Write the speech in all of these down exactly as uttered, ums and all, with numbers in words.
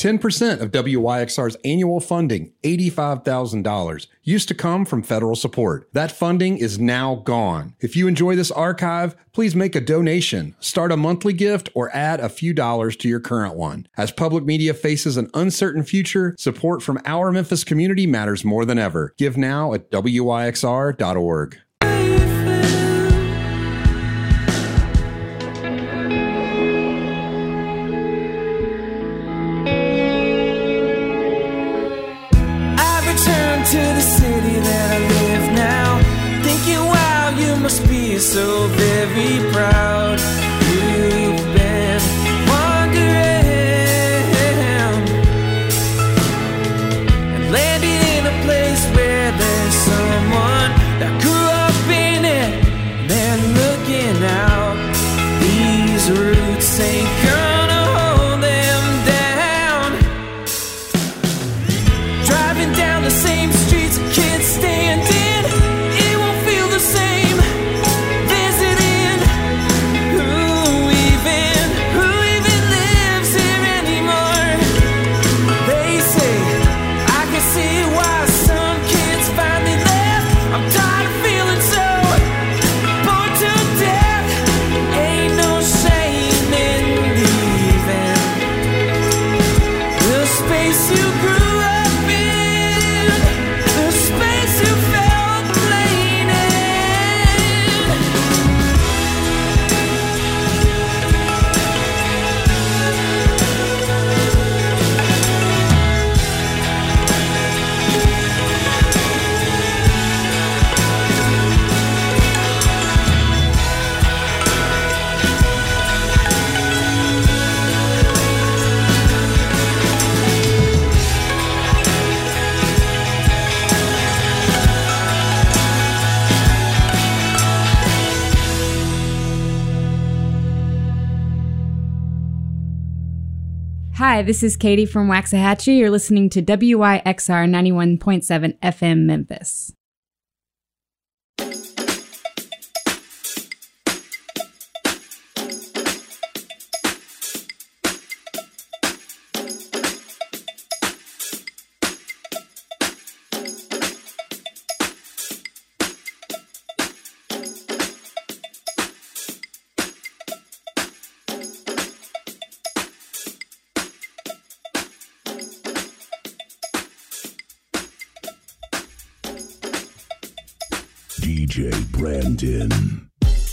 ten percent of W Y X R's annual funding, eighty-five thousand dollars, used to come from federal support. That funding is now gone. If you enjoy this archive, please make a donation, start a monthly gift, or add a few dollars to your current one. As public media faces an uncertain future, support from our Memphis community matters more than ever. Give now at W Y X R dot org. To the city that I live now, thinking, wow, you must be so very proud. You've been wandering and landed in a place where there's someone that grew up in it. And then looking out, these roots ain't gonna hold them down. Driving down the same streets, kids standing, it won't feel the same. Visiting, who even, who even lives here anymore? They say, I can see why some kids finally left. I'm tired of feeling so bored to death. Ain't no shame in leaving the space you grew up in, the space you felt playing in. Hi, this is Katie from Waxahachie. You're listening to W Y X R ninety-one point seven F M Memphis. D J Brandon.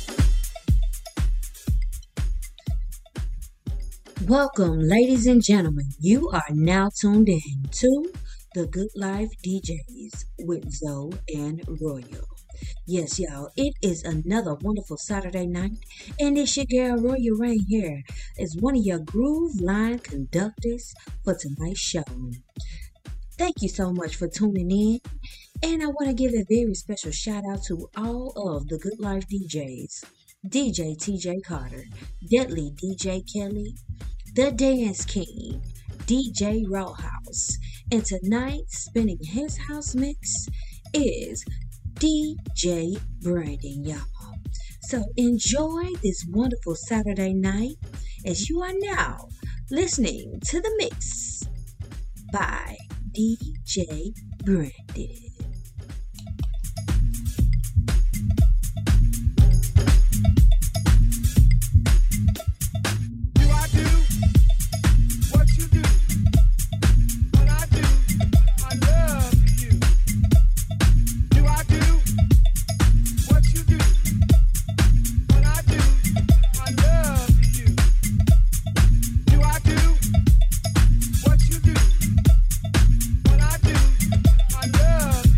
Welcome, ladies and gentlemen. You are now tuned in to The Good Life D Js with Zoe and Royal. Yes, y'all, it is another wonderful Saturday night, and it's your girl Royal Rain here as one of your groove line conductors for tonight's show. Thank you so much for tuning in, and I want to give a very special shout out to all of the Good Life D Js. D J T J Carter, Deadly D J Kelly, The Dance King, D J Rawhouse, and tonight spinning his house mix is D J Brandon, y'all. So enjoy this wonderful Saturday night as you are now listening to the mix by D J Brandon. Love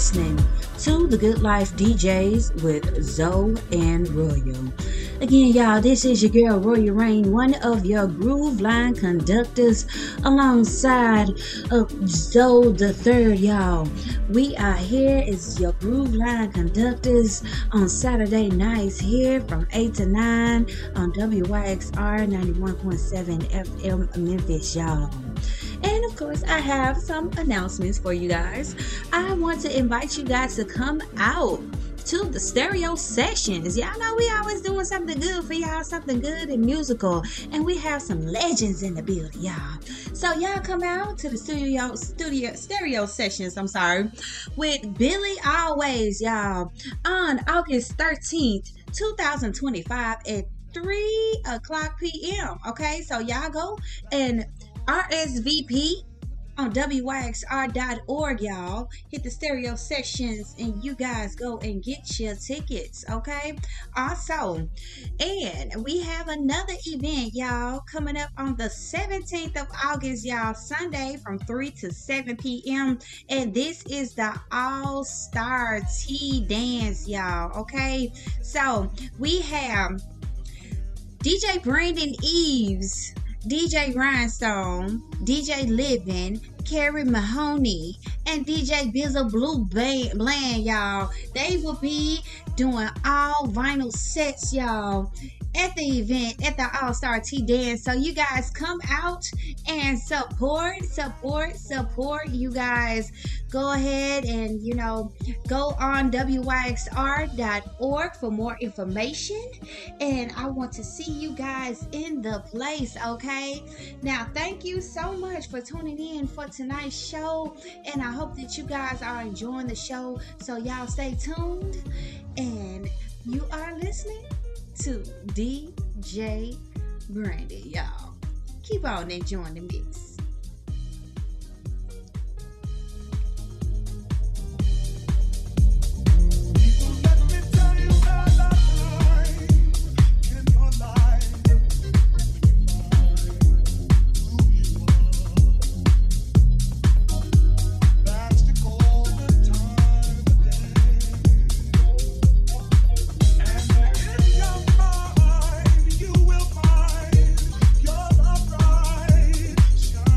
listening to The Good Life D Js with Zoe and Royal. Again, y'all, this is your girl Royal Rain, one of your groove line conductors, alongside uh, Zoe the Third, y'all. We are here as your groove line conductors on Saturday nights here from eight to nine on W Y X R ninety-one point seven F M Memphis, y'all. And of course, I have some announcements for you guys. I want to invite you guys to come out to the stereo sessions. Y'all know we always doing something good for y'all, something good and musical, and we have some legends in the building, y'all. So y'all come out to the studio, studio stereo sessions. I'm sorry, with Billy Always, y'all, on August thirteenth, twenty twenty-five at three o'clock p.m. Okay, so y'all go and R S V P on W Y X R dot org, y'all. Hit the stereo sessions and you guys go and get your tickets, okay? Also, and we have another event, y'all, coming up on the seventeenth of August, y'all, Sunday from three to seven p.m. And this is the All-Star Tea Dance, y'all, okay? So, we have D J Brandon Eves, D J Rhinestone, D J Livin, Carrie Mahoney, and D J Bizzle Blue Bland, y'all. They will be doing all vinyl sets, y'all, at the event, at the All-Star Tea Dance. So you guys come out and support, support, support. You guys go ahead and, you know, go on W Y X R dot org for more information. And I want to see you guys in the place, okay? Now, thank you so much for tuning in for tonight's show. And I hope that you guys are enjoying the show. So y'all stay tuned. And you are listening to D J Brandy, y'all. Keep on enjoying the mix. You will find your love right.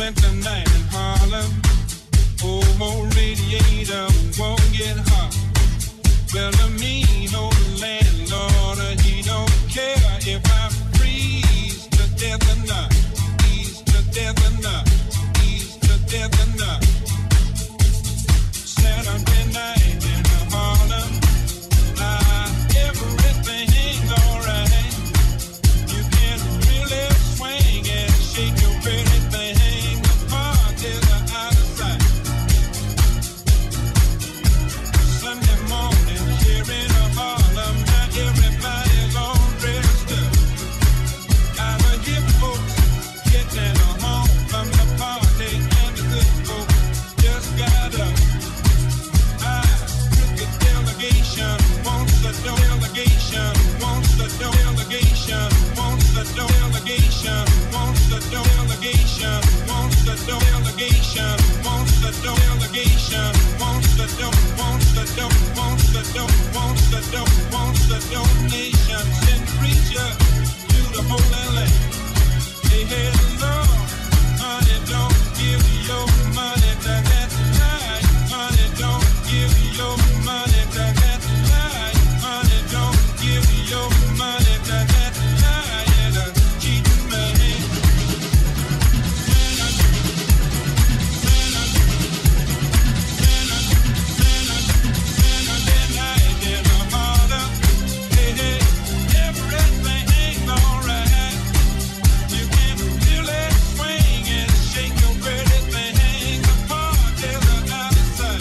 winter night in Harlem. Old radiator won't get hot. Well, to me, no landlord, he don't care if I freeze to death or not. Freeze to death or not. Freeze to death or not. Saturday night in Harlem. Ah, everything's alright. You can really swing and shake your pretty thing. The parties are out of sight. Sunday morning here in Harlem, now everybody's all dressed up. Got a hip folks getting home from the party, and the good folks just got up. I took a delegation, wants a delegation, wants a delegation, wants a delegation, wants a delegation, wants a delegation, wants a delegation, wants a do, wants a do, wants a do, wants a do, wants a donation. Send the preacher to the Holy Land. Hey, hey, Lord, honey, don't give your money to that lie. Honey, don't give your money to that lie. Honey, don't give your money to that lie. And a cheating man. Santa, Santa, Santa, Santa, Santa, that night in the Harlem. Hey, hey, everything ain't alright. You can really swing and shake your pretty thing. The parties are out of sight.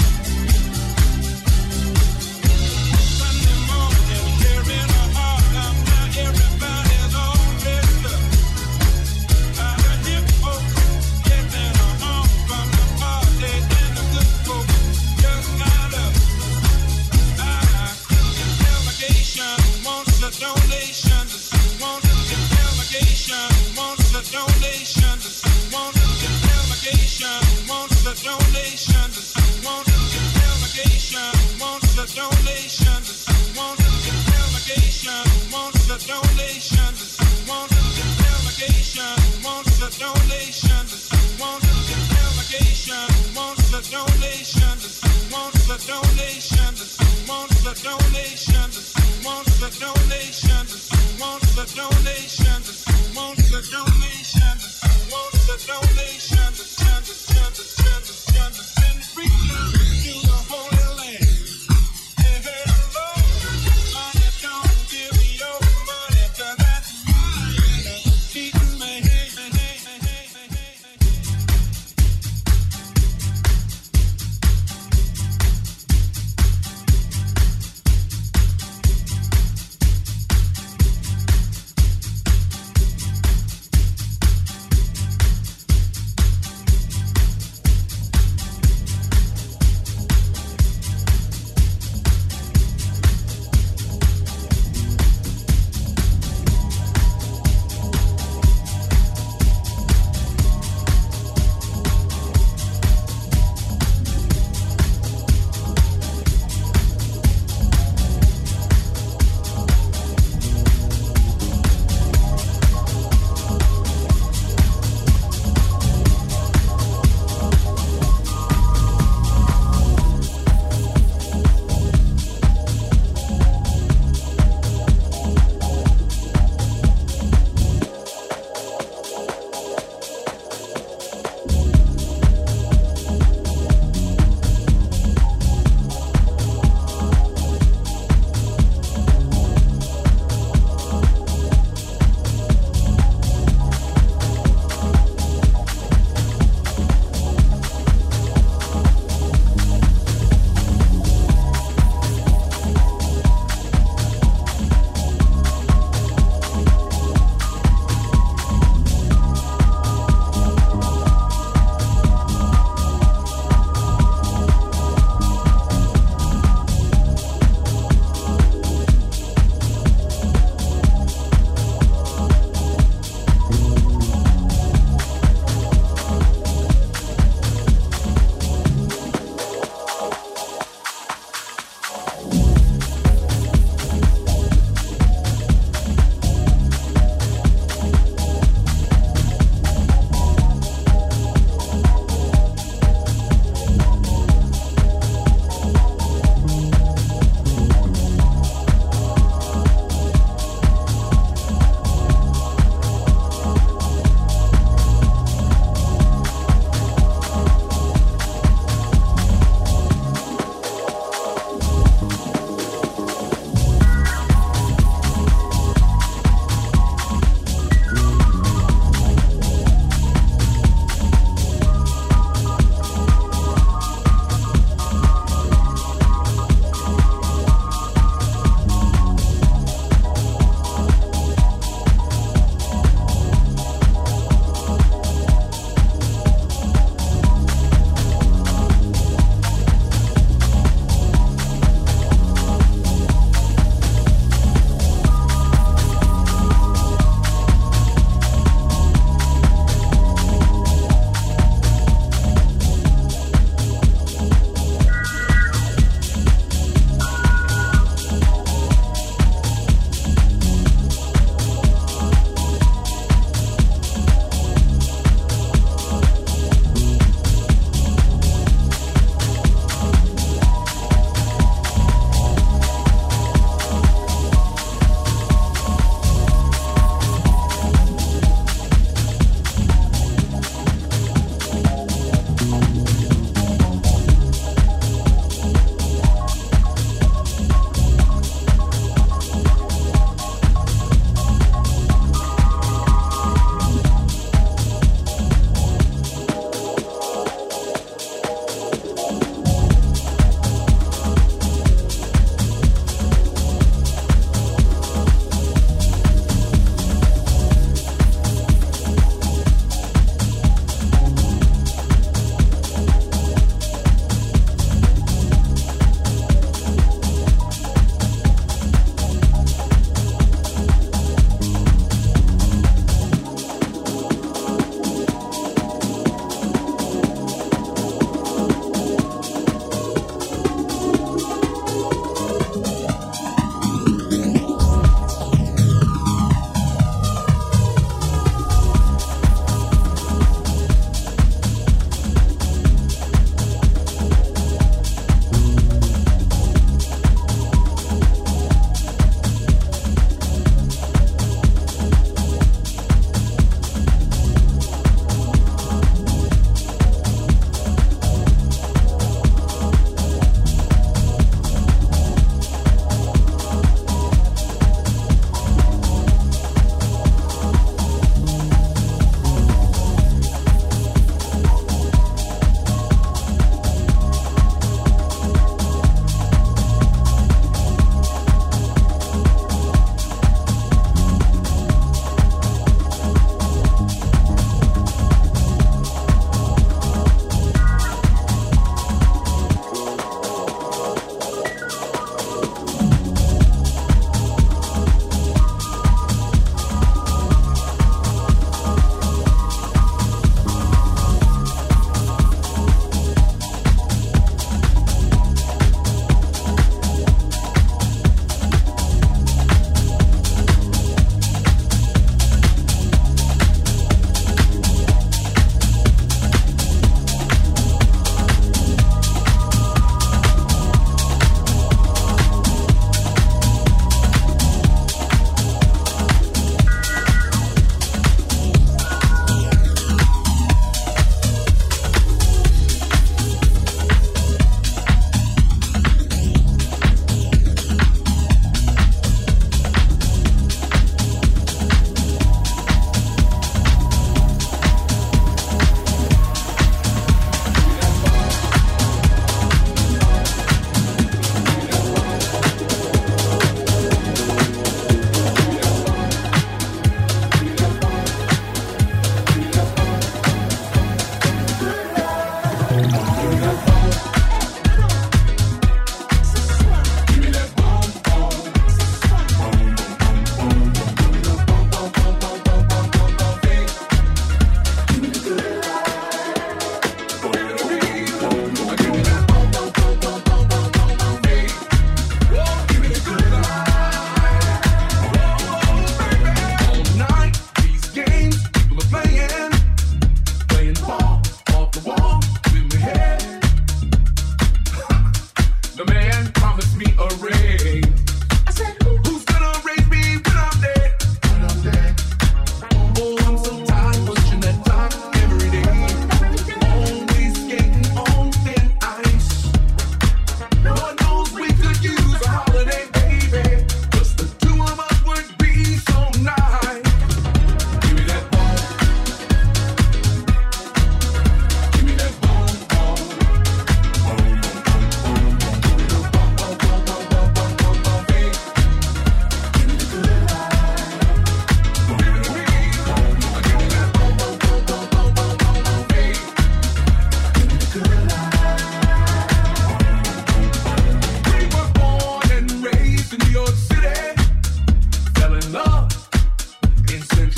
Sunday morning here in Harlem, now everybody's all dressed up. Got a hip folks getting home from the party, and the good folks just got up. Ah, the delegation wants a donation to someone. The delegation wants a donation to someone. The delegation wants a donation to someone. The delegation wants a donation to someone. The delegation wants a donation to someone. The delegation wants a donation to someone. The delegation wants a donation to someone. The donation to someone. The donation to someone. The donation to someone. The donation to someone. The donation to someone. The donation to send the send the send the send the send the preacher to the Holy Land. Hey, hey, Lord, honey, don't give your money to that liar. Cheating man. Hey, hey, hey, hey, hey, hey, hey.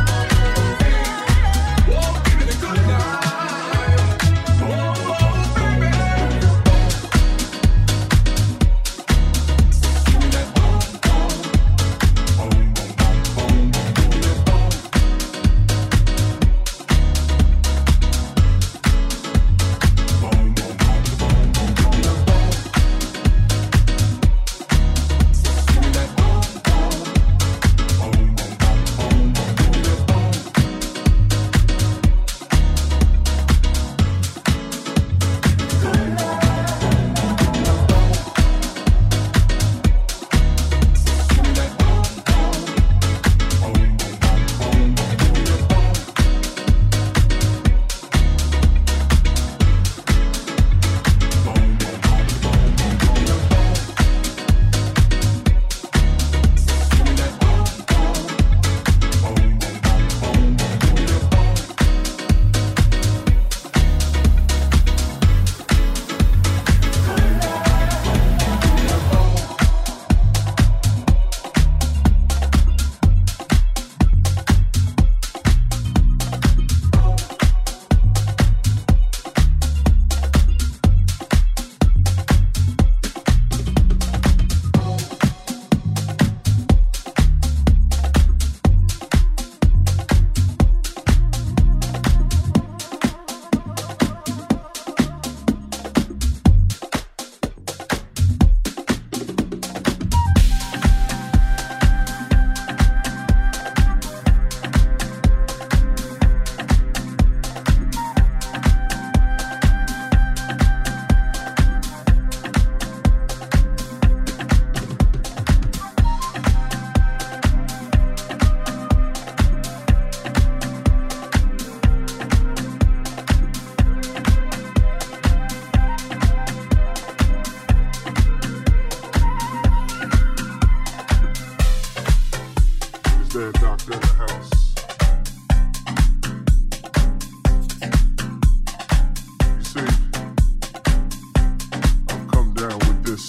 there, doctor in the house. You see, I've come down with this,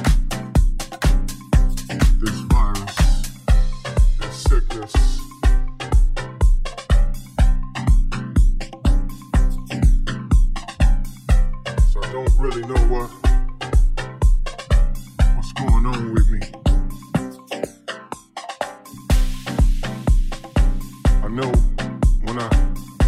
this virus, this sickness. So I don't really know what, what's going on with me. I know when I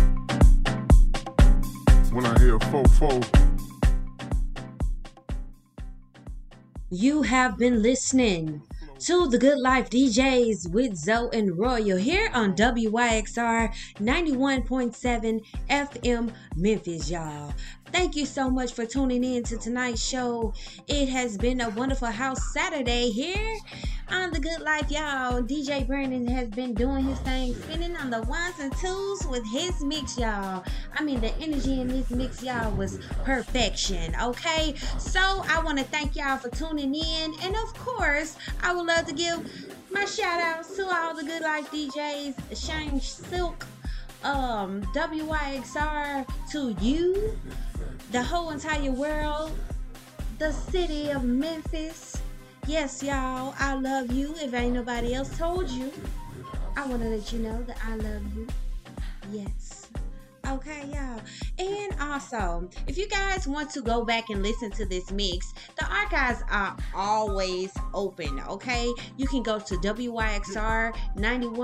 when I hear fo-fo. You have been listening to the Good Life D Js with Zoe and Royal here on W Y X R ninety-one point seven F M Memphis, y'all. Thank you so much for tuning in to tonight's show. It has been a wonderful house Saturday here on the Good Life, y'all. D J Brandon has been doing his thing, spinning on the ones and twos with his mix, y'all. I mean, the energy in this mix, y'all, was perfection, okay? So I want to thank y'all for tuning in. And of course, I would love to give my shout outs to all the Good Life D Js, Shane Silk, um, W Y X R, to you, the whole entire world, the city of Memphis. Yes, y'all, I love you. If ain't nobody else told you, I want to let you know that I love you. Yes. Okay, y'all. And also, if you guys want to go back and listen to this mix, the archives are always open, okay? You can go to W Y X R ninety-one